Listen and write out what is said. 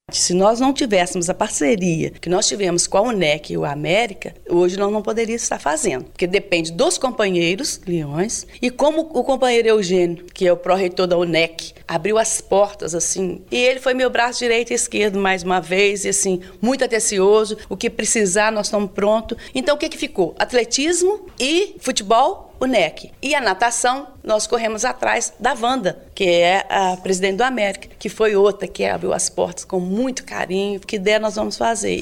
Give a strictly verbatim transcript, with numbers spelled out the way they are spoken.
Se nós não tivéssemos a parceria que nós tivemos com a UNEC e o América, hoje nós não poderíamos estar fazendo. Porque depende dos companheiros, leões, e como o companheiro Eugênio, que é o pró-reitor da UNEC, abriu as portas, assim, e ele foi meu braço direito e esquerdo mais uma vez, e assim, muito atencioso, o que precisar nós estamos prontos. Então o que que ficou? Atletismo e futebol, UNEC. E a natação, nós corremos atrás da Wanda, que é a presidente do América, que foi outra que abriu as portas com muito carinho, que der nós vamos fazer.